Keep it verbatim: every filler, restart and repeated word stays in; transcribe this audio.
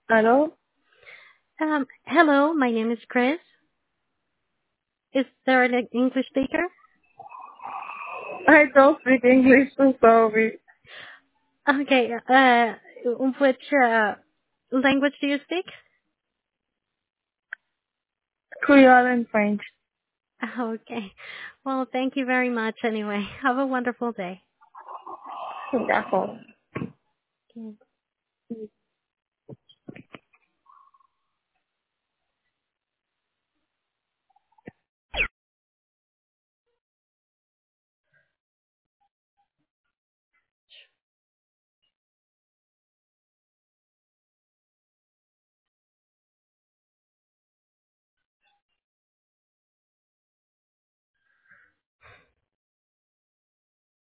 Hello? Um, hello, my name is Chris. Is there an English speaker? I don't speak English, so sorry. Okay, uh, which uh, language do you speak? Creole and French. Okay. Well, thank you very much anyway. Have a wonderful day. D'accord. Okay.